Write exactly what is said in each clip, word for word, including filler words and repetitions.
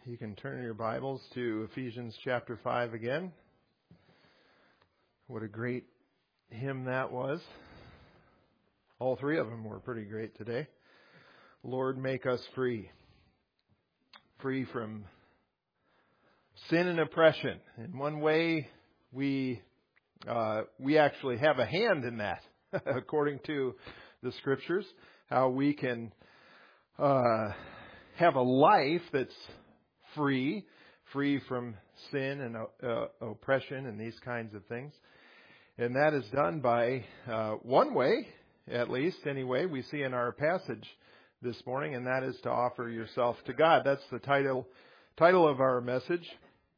You can turn your Bibles to Ephesians chapter five again. What a great hymn that was. All three of them were pretty great today. Lord, make us free. Free from sin and oppression. In one way, we uh, we actually have a hand in that, according to the Scriptures, how we can uh, have a life that's free, free from sin and uh, oppression and these kinds of things. And that is done by uh, one way, at least anyway, we see in our passage this morning, and that is to offer yourself to God. That's the title title of our message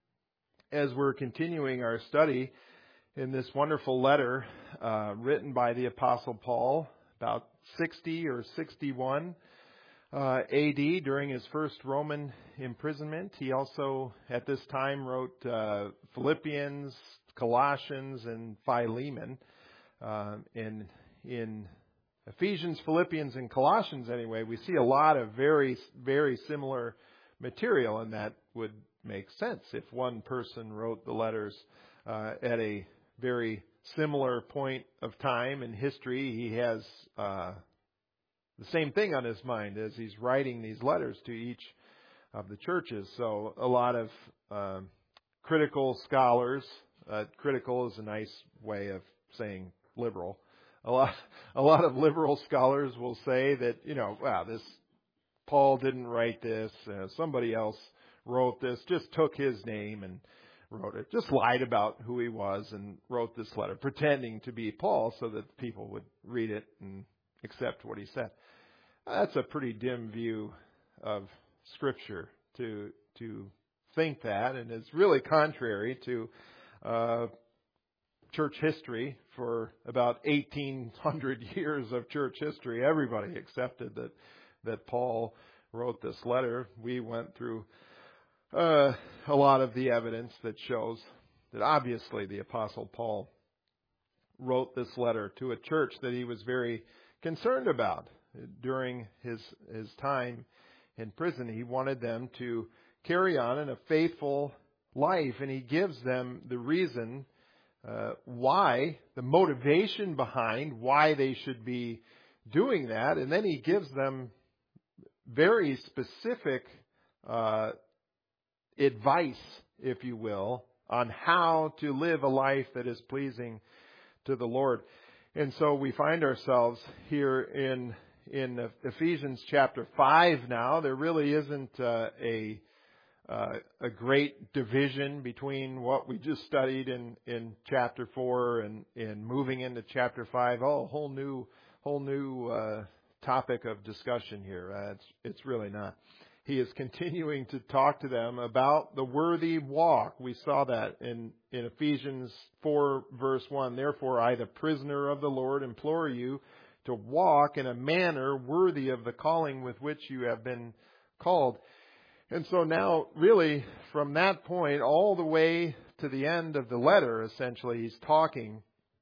as we're continuing our study in this wonderful letter uh, written by the Apostle Paul about sixty or sixty-one Uh, A D during his first Roman imprisonment. He also at this time wrote uh, Philippians, Colossians, and Philemon. Uh, in in Ephesians, Philippians, and Colossians, anyway, we see a lot of very very similar material, and that would make sense if one person wrote the letters uh, at a very similar point of time in history. He has Uh, the same thing on his mind as he's writing these letters to each of the churches. So a lot of um, critical scholars, uh, critical is a nice way of saying liberal. A lot, a lot of liberal scholars will say that, you know, wow, this Paul didn't write this. Uh, somebody else wrote this, just took his name and wrote it, just lied about who he was and wrote this letter, pretending to be Paul so that people would read it and accept what he said. That's a pretty dim view of Scripture to to think that, and it's really contrary to uh, church history. For about eighteen hundred years of church history, everybody accepted that that Paul wrote this letter. We went through uh, a lot of the evidence that shows that obviously the Apostle Paul wrote this letter to a church that he was very concerned about during his his time in prison. He wanted them to carry on in a faithful life, and he gives them the reason uh, why, the motivation behind why they should be doing that, and then he gives them very specific uh, advice, if you will, on how to live a life that is pleasing to the Lord. And so we find ourselves here in in Ephesians chapter five now. There really isn't uh, a uh, a great division between what we just studied in, in chapter four and, and moving into chapter five. Oh, a whole new whole new uh, topic of discussion here. Uh, it's it's really not. He is continuing to talk to them about the worthy walk. We saw that in, in Ephesians four, verse one. Therefore, I, the prisoner of the Lord, implore you to walk in a manner worthy of the calling with which you have been called. And so now, really, from that point all the way to the end of the letter, essentially, he's talking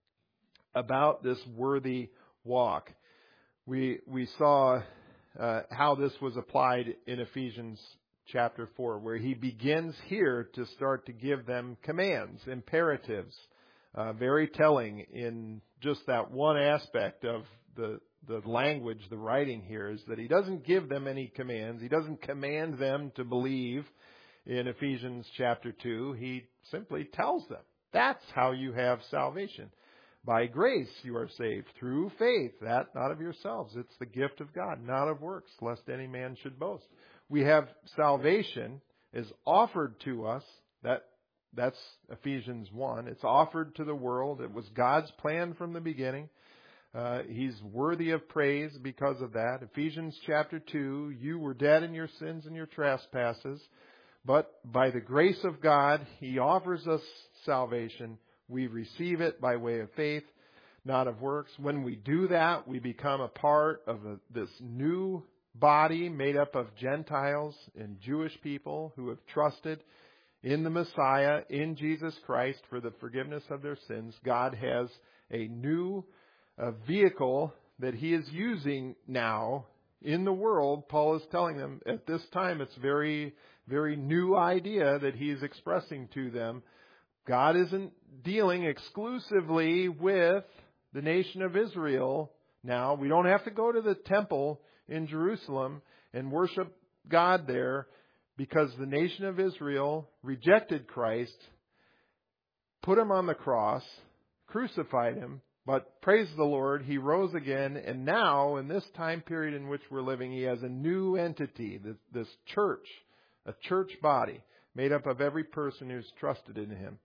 about this worthy walk. We we saw Uh, how this was applied in Ephesians chapter four, where he begins here to start to give them commands, imperatives, uh, very telling in just that one aspect of the the language, the writing here, is that he doesn't give them any commands. He doesn't command them to believe in Ephesians chapter two. He simply tells them, that's how you have salvation. By grace you are saved through faith, that not of yourselves. It's the gift of God, not of works, lest any man should boast. We have salvation is offered to us. That that's Ephesians one. It's offered to the world. It was God's plan from the beginning. Uh, he's worthy of praise because of that. Ephesians chapter two, you were dead in your sins and your trespasses, but by the grace of God, He offers us salvation. We receive it by way of faith, not of works. When we do that, we become a part of a, this new body made up of Gentiles and Jewish people who have trusted in the Messiah, in Jesus Christ, for the forgiveness of their sins. God has a new uh, vehicle that He is using now in the world, Paul is telling them at this time, it's very, very new idea that he's expressing to them. God isn't dealing exclusively with the nation of Israel now. We don't have to go to the temple in Jerusalem and worship God there, because the nation of Israel rejected Christ, put him on the cross, crucified him, but praise the Lord, he rose again, and now, in this time period in which we're living, he has a new entity, this, this church, a church body, made up of every person who's trusted in him.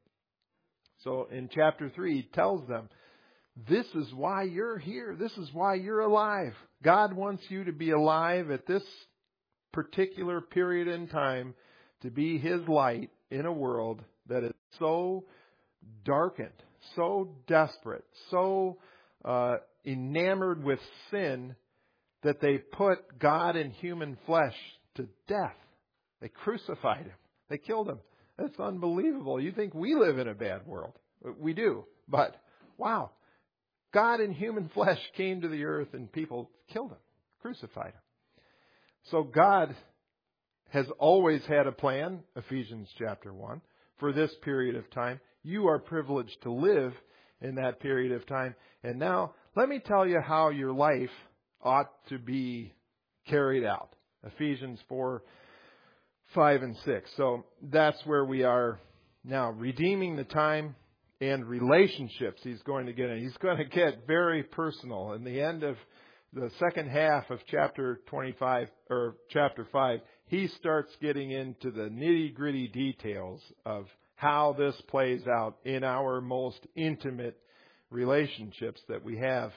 So in chapter three, he tells them, this is why you're here. This is why you're alive. God wants you to be alive at this particular period in time, to be his light in a world that is so darkened, so desperate, so uh, enamored with sin that they put God in human flesh to death. They crucified him. They killed him. That's unbelievable. You think we live in a bad world. We do. But, wow. God in human flesh came to the earth and people killed him, crucified him. So God has always had a plan, Ephesians chapter one, for this period of time. You are privileged to live in that period of time. And now, let me tell you how your life ought to be carried out. Ephesians four, five, and six. So that's where we are now. Redeeming the time and relationships he's going to get in. He's going to get very personal. In the end of the second half of chapter twenty-five, or chapter five, he starts getting into the nitty-gritty details of how this plays out in our most intimate relationships that we have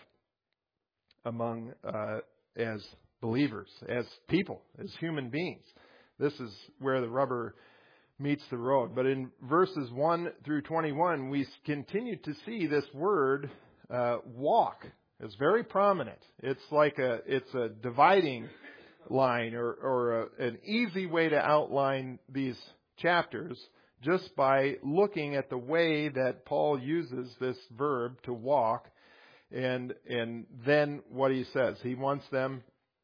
among, uh, as believers, as people, as human beings. This is where the rubber meets the road. But in verses one through twenty-one, we continue to see this word, uh, walk. It's very prominent. It's like a, it's a dividing line, or, or a, an easy way to outline these chapters, just by looking at the way that Paul uses this verb to walk, and and then what he says. He wants them,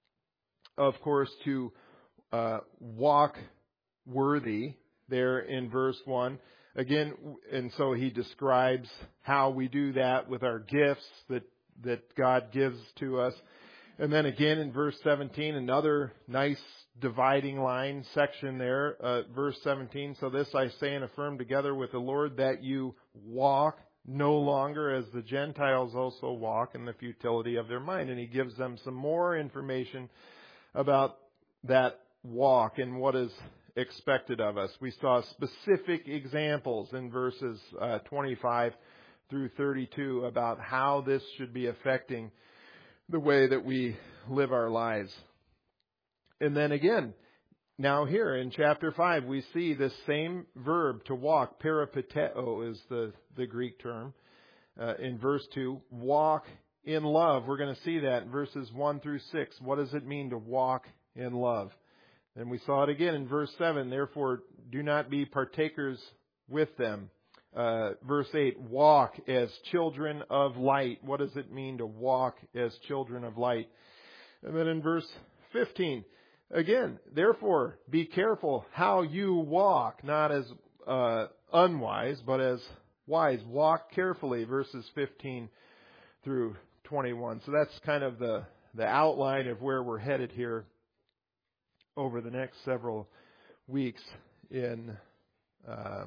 of course, to uh, walk worthy there in verse one. Again, and so he describes how we do that with our gifts that, that God gives to us. And then again in verse seventeen, another nice dividing line section there, uh, verse seventeen. So this I say and affirm together with the Lord, that you walk no longer as the Gentiles also walk in the futility of their mind. And he gives them some more information about that walk and what is expected of us. We saw specific examples in verses uh, twenty-five through thirty-two about how this should be affecting the way that we live our lives. And then again, now here in chapter five, we see this same verb to walk. Peripateo is the, the Greek term. Uh, in verse two, walk in love. We're going to see that in verses one through six. What does it mean to walk in love? And we saw it again in verse seven. Therefore, do not be partakers with them. Uh, verse eight, walk as children of light. What does it mean to walk as children of light? And then in verse fifteen, again, therefore, be careful how you walk, not as uh, unwise, but as wise. Walk carefully, verses fifteen through twenty-one. So that's kind of the, the outline of where we're headed here over the next several weeks in uh,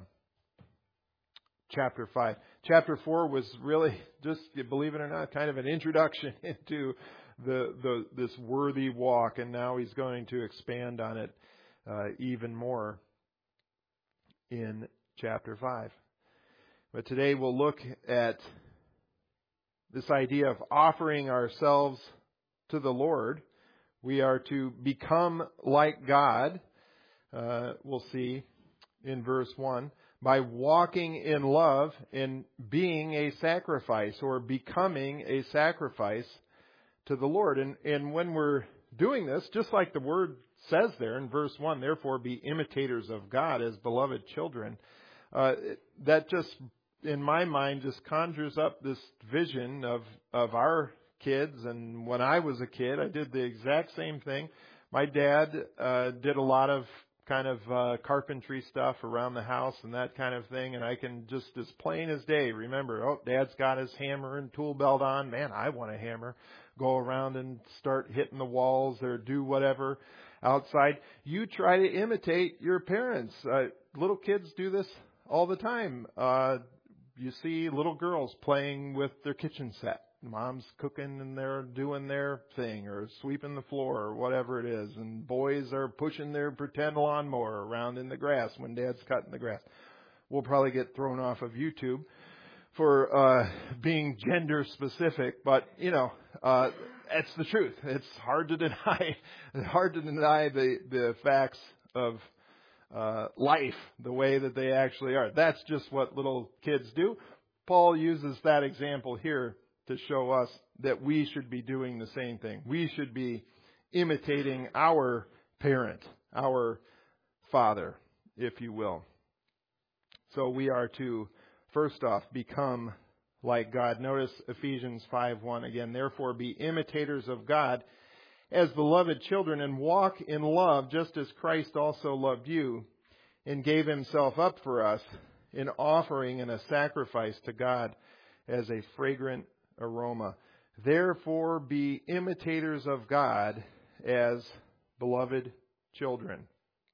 chapter five. Chapter four was really just, believe it or not, kind of an introduction into the, the this worthy walk, and now he's going to expand on it uh, even more in chapter five. But today we'll look at this idea of offering ourselves to the Lord. We are to become like God, uh, we'll see in verse one, by walking in love and being a sacrifice, or becoming a sacrifice to the Lord. And, and when we're doing this, just like the word says there in verse one, therefore be imitators of God as beloved children, uh, that just, in my mind, just conjures up this vision of, of our kids, and when I was a kid, I did the exact same thing. My dad uh, did a lot of kind of uh, carpentry stuff around the house and that kind of thing, and I can just as plain as day remember, oh, Dad's got his hammer and tool belt on. Man, I want a hammer. Go around and start hitting the walls or do whatever outside. You try to imitate your parents. Uh, little kids do this all the time. Uh, you see little girls playing with their kitchen set. Mom's cooking and they're doing their thing or sweeping the floor or whatever it is. And boys are pushing their pretend lawnmower around in the grass when Dad's cutting the grass. We'll probably get thrown off of YouTube for uh, being gender specific, but you know, uh, it's the truth. It's hard to deny. It's hard to deny the the facts of uh, life the way that they actually are. That's just what little kids do. Paul uses that example here to show us that we should be doing the same thing. We should be imitating our parent, our father, if you will. So we are to, first off, become like God. Notice Ephesians five one again. Therefore, be imitators of God as beloved children and walk in love just as Christ also loved you and gave himself up for us in offering and a sacrifice to God as a fragrant aroma. Therefore, be imitators of God as beloved children.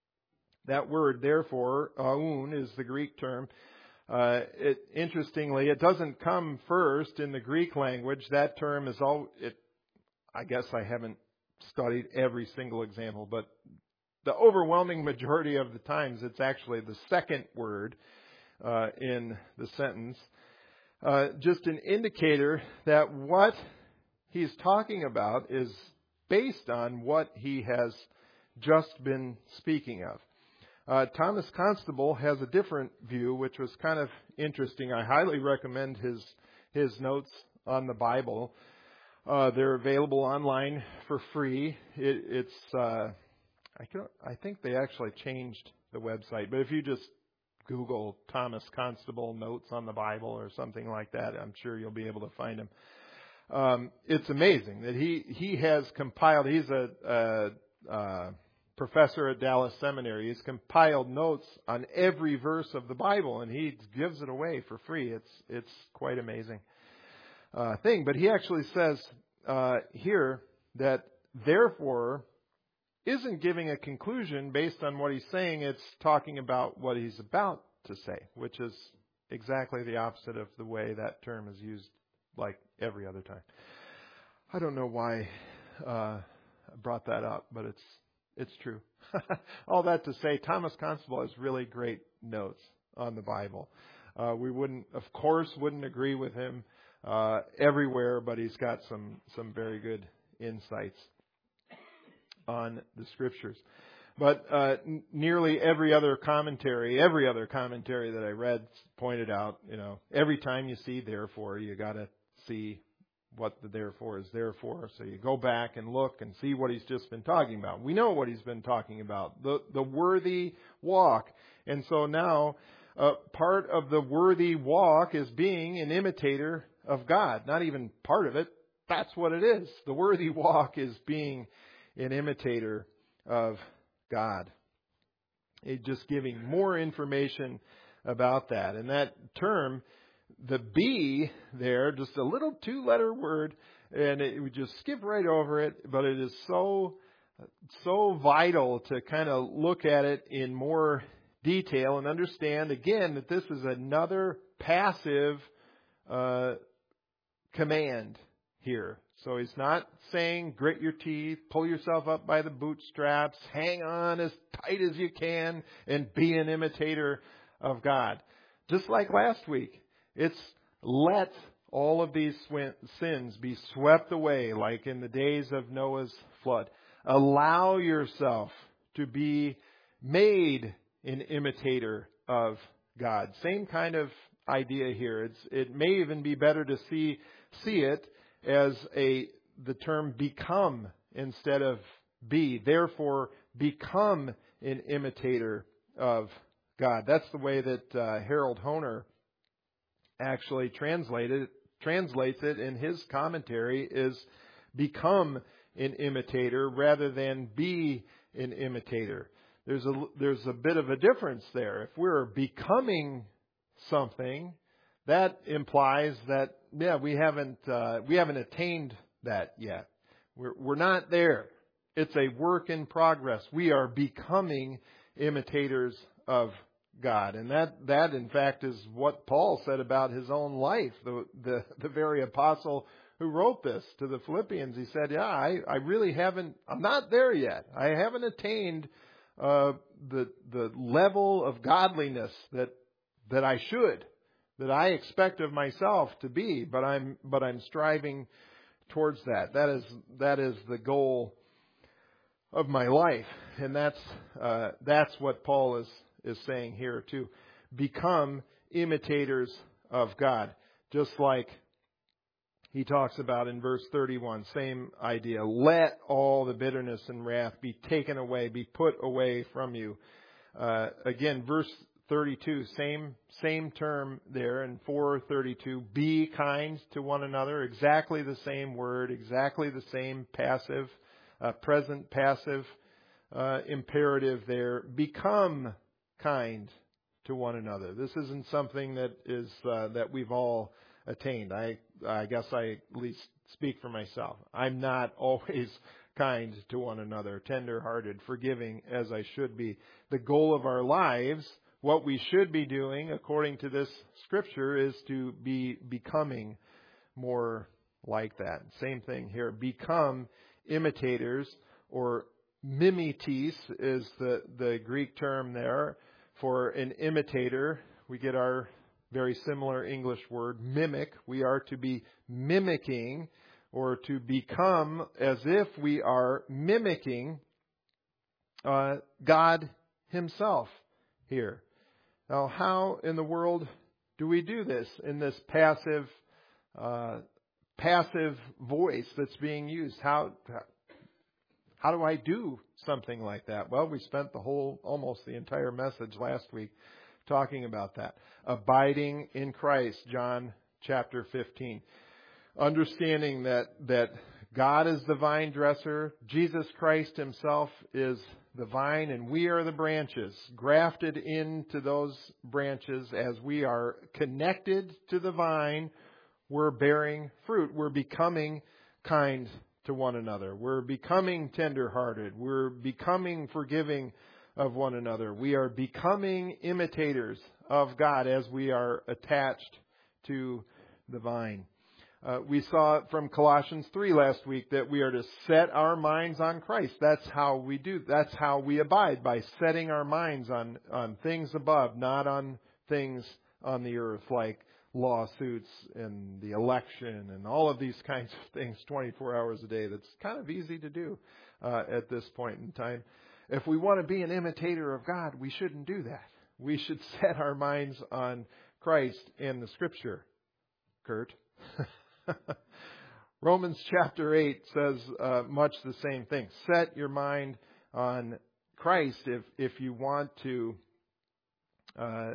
That word, therefore, aun, is the Greek term. Uh, it, interestingly, it doesn't come first in the Greek language. That term is all. It, I guess I haven't studied every single example, but the overwhelming majority of the times, it's actually the second word uh, in the sentence. Uh, just an indicator that what he's talking about is based on what he has just been speaking of. Uh, Thomas Constable has a different view, which was kind of interesting. I highly recommend his his notes on the Bible. Uh, they're available online for free. It, it's uh, I can I think they actually changed the website, but if you just Google Thomas Constable notes on the Bible or something like that, I'm sure you'll be able to find him. Um, it's amazing that he he has compiled. He's a, a, a professor at Dallas Seminary. He's compiled notes on every verse of the Bible, and he gives it away for free. It's it's quite amazing uh, thing. But he actually says uh, here that therefore isn't giving a conclusion based on what he's saying. It's talking about what he's about to say, which is exactly the opposite of the way that term is used like every other time. I don't know why uh, I brought that up, but it's it's true. All that to say, Thomas Constable has really great notes on the Bible. Uh, we wouldn't, of course, wouldn't agree with him uh, everywhere, but he's got some some very good insights on the Scriptures. But uh, n- nearly every other commentary, every other commentary that I read pointed out, you know, every time you see therefore, you got to see what the therefore is there for. So you go back and look and see what he's just been talking about. We know what he's been talking about, the the worthy walk. And so now uh, part of the worthy walk is being an imitator of God. Not even part of it. That's what it is. The worthy walk is being an imitator of God. It just giving more information about that. And that term, the be there, just a little two-letter word, and it would just skip right over it, but it is so, so vital to kind of look at it in more detail and understand, again, that this is another passive uh, command here. So he's not saying grit your teeth, pull yourself up by the bootstraps, hang on as tight as you can, and be an imitator of God. Just like last week, it's let all of these sins be swept away like in the days of Noah's flood. Allow yourself to be made an imitator of God. Same kind of idea here. It's, it may even be better to see see it as a the term become instead of be. Therefore, become an imitator of God. That's the way that uh, Harold Hoehner actually translated it. translates it in his commentary is become an imitator rather than be an imitator. There's a, there's a bit of a difference there. If we're becoming something, that implies that, yeah, we haven't, uh, we haven't attained that yet. We're, we're not there. It's a work in progress. We are becoming imitators of God. And that, that in fact is what Paul said about his own life. The, the, the very apostle who wrote this to the Philippians, he said, yeah, I, I really haven't, I'm not there yet. I haven't attained uh, the, the level of godliness that, that I should, that I expect of myself to be, but I'm, but I'm striving towards that. That is, that is the goal of my life. And that's, uh, that's what Paul is, is saying here too. Become imitators of God. Just like he talks about in verse thirty-one, same idea. Let all the bitterness and wrath be taken away, be put away from you. Uh, again, verse thirty-two, same, same term there in four thirty-two. Be kind to one another. Exactly the same word, exactly the same passive, uh, present passive, uh, imperative there. Become kind to one another. This isn't something that is, uh, that we've all attained. I, I guess I at least speak for myself. I'm not always kind to one another, tender-hearted, forgiving as I should be. The goal of our lives, what we should be doing, according to this scripture, is to be becoming more like that. Same thing here. Become imitators, or mimetes is the, the Greek term there for an imitator. We get our very similar English word, mimic. We are to be mimicking, or to become as if we are mimicking uh, God Himself here. Now, how in the world do we do this in this passive, uh, passive voice that's being used? How, how do I do something like that? Well, we spent the whole, almost the entire message last week talking about that. Abiding in Christ, John chapter fifteen. Understanding that, that God is the vine dresser, Jesus Christ Himself is the vine, and we are the branches, grafted into those branches. As we are connected to the vine, we're bearing fruit. We're becoming kind to one another. We're becoming tender-hearted. We're becoming forgiving of one another. We are becoming imitators of God as we are attached to the vine. Uh, we saw from Colossians three last week that we are to set our minds on Christ. That's how we do. That's how we abide, by setting our minds on, on things above, not on things on the earth like lawsuits and the election and all of these kinds of things twenty-four hours a day. That's kind of easy to do uh, at this point in time. If we want to be an imitator of God, we shouldn't do that. We should set our minds on Christ and the Scripture. Kurt. Romans chapter eight says uh, much the same thing. Set your mind on Christ if if you want to uh,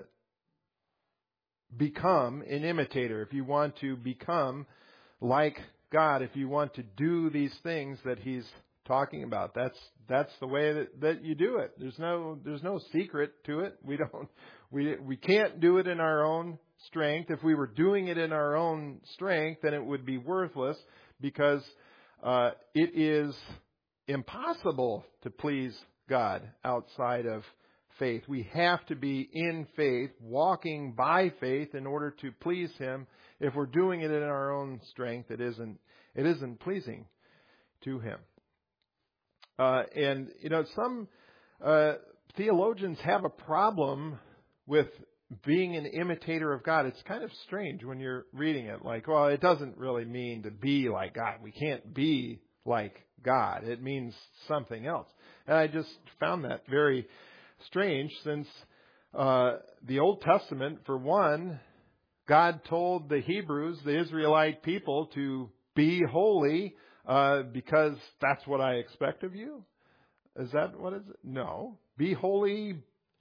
become an imitator, if you want to become like God, if you want to do these things that He's talking about. That's that's the way that, that you do it. There's no there's no secret to it. We don't we we can't do it in our own strength. If we were doing it in our own strength, then it would be worthless, because uh, it is impossible to please God outside of faith. We have to be in faith, walking by faith in order to please Him. If we're doing it in our own strength, it isn't it isn't pleasing to Him. Uh, and, you know, some uh, theologians have a problem with being an imitator of God. It's kind of strange when you're reading it. Like, well, it doesn't really mean to be like God. We can't be like God. It means something else. And I just found that very strange, since uh, the Old Testament, for one, God told the Hebrews, the Israelite people, to be holy, Uh, because that's what I expect of you? Is that what is it? No. Be holy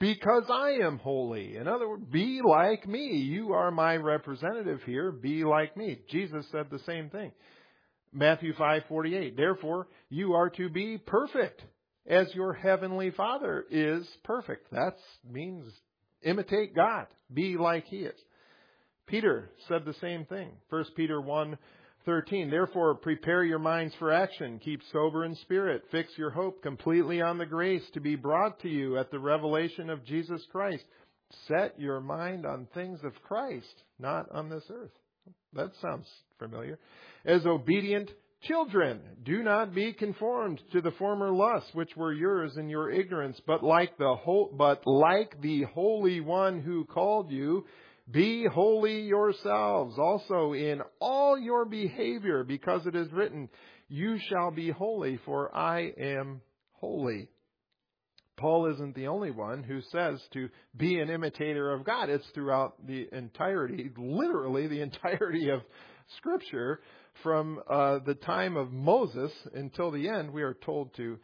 because I am holy. In other words, be like me. You are my representative here. Be like me. Jesus said the same thing. Matthew five forty-eight. Therefore, you are to be perfect as your heavenly Father is perfect. That means imitate God. Be like He is. Peter said the same thing. First Peter one thirteen. Therefore, prepare your minds for action. Keep sober in spirit. Fix your hope completely on the grace to be brought to you at the revelation of Jesus Christ. Set your mind on things of Christ, not on this earth. That sounds familiar. As obedient children, do not be conformed to the former lusts which were yours in your ignorance, but like the whole, but like the Holy One who called you, be holy yourselves also in all your behavior, because it is written, you shall be holy, for I am holy. Paul isn't the only one who says to be an imitator of God. It's throughout the entirety, literally the entirety of Scripture, from uh, the time of Moses until the end, we are told to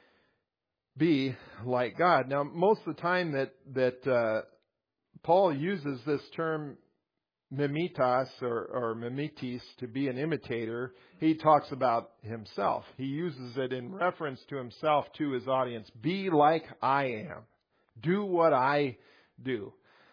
be like God. Now, most of the time that that uh, Paul uses this term mimetas or, or mimetis to be an imitator, he talks about himself. He uses it in reference to himself to his audience. Be like I am. Do what I do.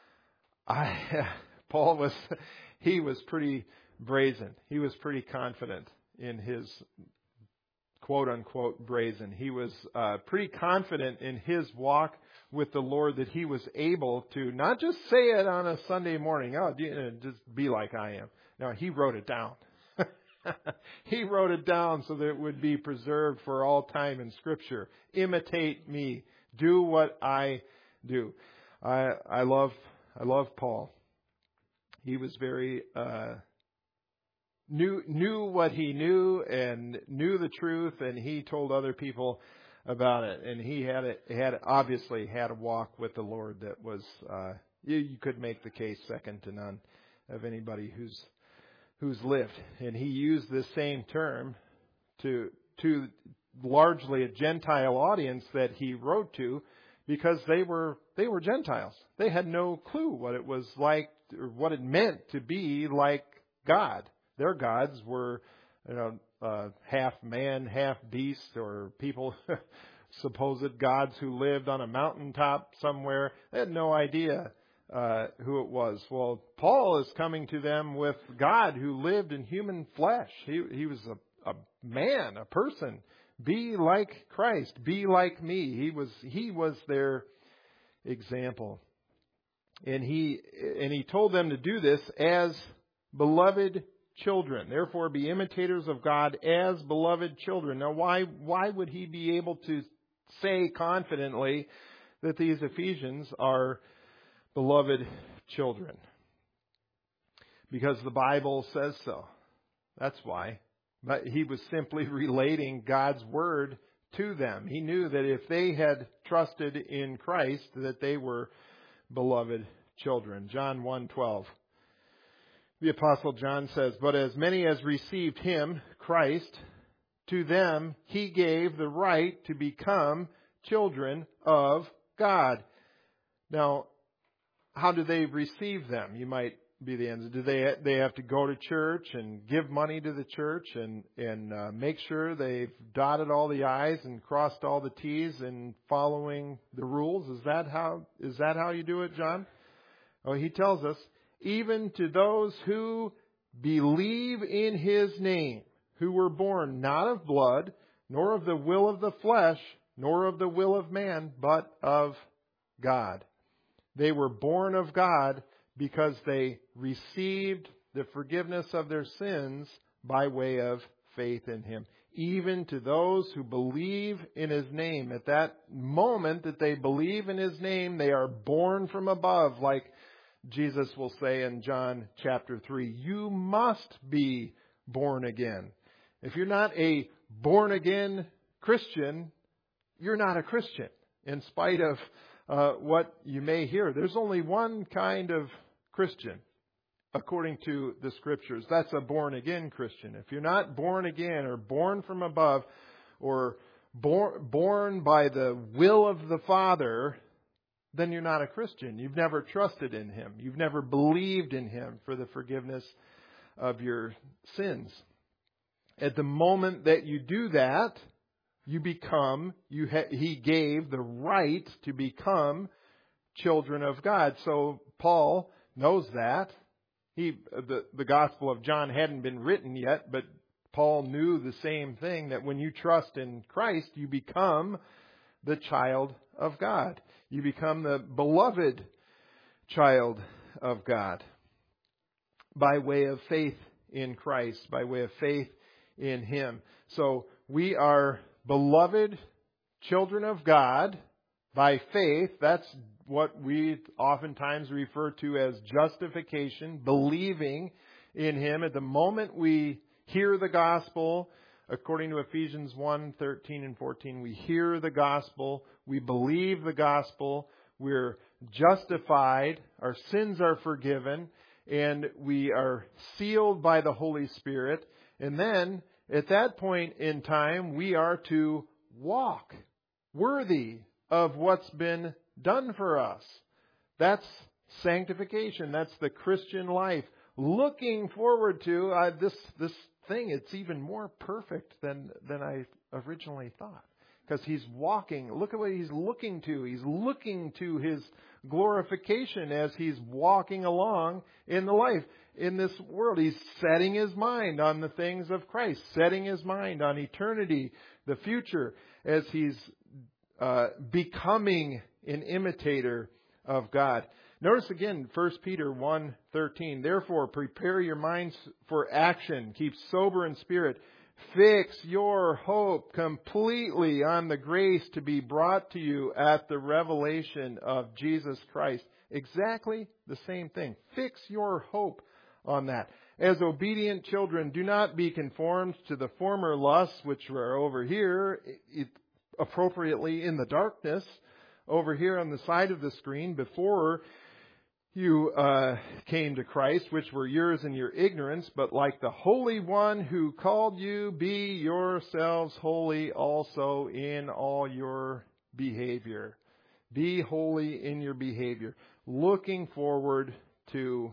I Paul was he was pretty brazen. He was pretty confident in his quote unquote brazen. He was uh, pretty confident in his walk with the Lord that he was able to not just say it on a Sunday morning, oh, just be like I am. No, he wrote it down. He wrote it down so that it would be preserved for all time in Scripture. Imitate me. Do what I do. I I love I love Paul. He was very uh, knew knew what he knew and knew the truth, and he told other people about it. And he had a, had obviously had a walk with the Lord that was uh, you, you could make the case second to none of anybody who's who's lived. And he used this same term to to largely a Gentile audience that he wrote to, because they were they were Gentiles. They had no clue what it was like or what it meant to be like God. Their gods were, you know, uh, half man, half beast, or people, supposed gods who lived on a mountaintop somewhere. They had no idea uh, who it was. Well, Paul is coming to them with God who lived in human flesh. He he was a, a man, a person. Be like Christ. Be like me. He was he was their example, and he and he told them to do this as beloved children. Therefore, be imitators of God as beloved children. Now, why why would he be able to say confidently that these Ephesians are beloved children? Because the Bible says so. That's why. But he was simply relating God's word to them. He knew that if they had trusted in Christ, that they were beloved children. John one twelve. The Apostle John says, but as many as received him, Christ, to them he gave the right to become children of God. Now, how do they receive them? You might be the answer. Do they they have to go to church and give money to the church and and uh, make sure they've dotted all the I's and crossed all the T's and following the rules? Is that how is that how you do it, John? Oh, he tells us, even to those who believe in his name, who were born not of blood, nor of the will of the flesh, nor of the will of man, but of God. They were born of God because they received the forgiveness of their sins by way of faith in him. Even to those who believe in his name. At that moment that they believe in his name, they are born from above, like Jesus will say in John chapter three, you must be born again. If you're not a born again Christian, you're not a Christian. In spite of uh, what you may hear, there's only one kind of Christian, according to the Scriptures. That's a born again Christian. If you're not born again or born from above or born, born by the will of the Father, then you're not a Christian. You've never trusted in Him. You've never believed in Him for the forgiveness of your sins. At the moment that you do that, you become, you ha- He gave the right to become children of God. So Paul knows that. He, the, the Gospel of John hadn't been written yet, but Paul knew the same thing, that when you trust in Christ, you become the child of God. You become the beloved child of God by way of faith in Christ, by way of faith in Him. So we are beloved children of God by faith. That's what we oftentimes refer to as justification, believing in Him. At the moment we hear the gospel, according to Ephesians one, thirteen and fourteen, we hear the gospel, we believe the gospel, we're justified, our sins are forgiven, and we are sealed by the Holy Spirit. And then, at that point in time, we are to walk worthy of what's been done for us. That's sanctification. That's the Christian life. Looking forward to uh, this this thing. It's even more perfect than than I originally thought, because He's walking. Look at what He's looking to. He's looking to His glorification as He's walking along in the life, in this world. He's setting His mind on the things of Christ, setting His mind on eternity, the future, as He's uh, becoming an imitator of God. Notice again, First Peter one thirteen. Therefore, prepare your minds for action. Keep sober in spirit. Fix your hope completely on the grace to be brought to you at the revelation of Jesus Christ. Exactly the same thing. Fix your hope on that. As obedient children, do not be conformed to the former lusts which were over here, appropriately in the darkness, over here on the side of the screen, before you uh, came to Christ, which were yours in your ignorance, but like the Holy One who called you, be yourselves holy also in all your behavior. Be holy in your behavior, looking forward to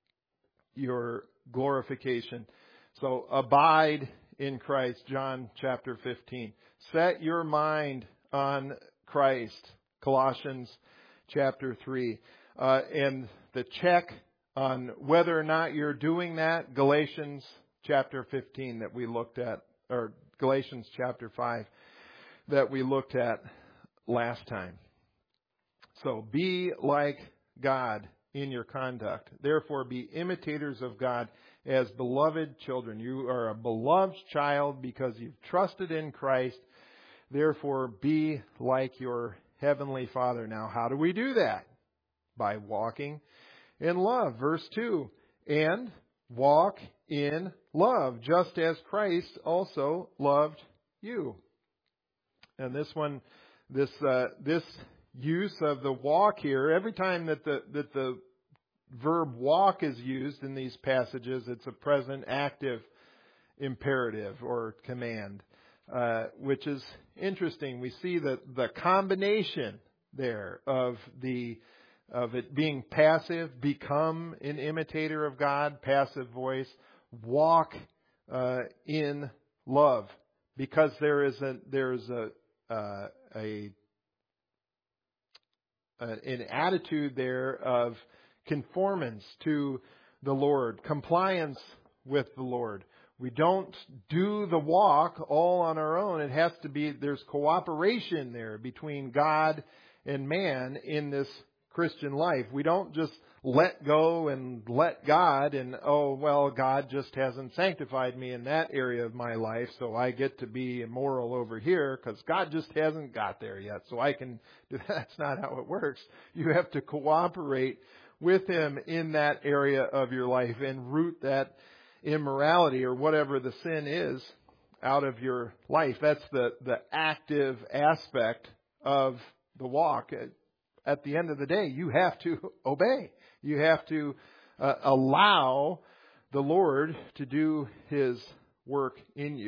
your glorification. So abide in Christ, John chapter fifteen. Set your mind on Christ, Colossians chapter three. Uh, and the check on whether or not you're doing that, Galatians chapter fifteen that we looked at, or Galatians chapter five that we looked at last time. So be like God in your conduct. Therefore, be imitators of God as beloved children. You are a beloved child because you've trusted in Christ. Therefore, be like your Heavenly Father. Now, how do we do that? By walking in love. Verse two. And walk in love, just as Christ also loved you. And this one, this uh, this use of the walk here, every time that the that the verb walk is used in these passages, it's a present active imperative or command, uh, which is interesting. We see that the combination there of the of it being passive, become an imitator of God, passive voice, walk uh, in love, because there is a there is a uh, a an attitude there of conformance to the Lord, compliance with the Lord. We don't do the walk all on our own. It has to be, there's cooperation there between God and man in this Christian life. We don't just let go and let God and, oh, well, God just hasn't sanctified me in that area of my life, so I get to be immoral over here because God just hasn't got there yet, so I can do that. That's not how it works. You have to cooperate with Him in that area of your life and root that immorality or whatever the sin is out of your life. That's the, the active aspect of the walk. At the end of the day, you have to obey. You have to uh, allow the Lord to do His work in you.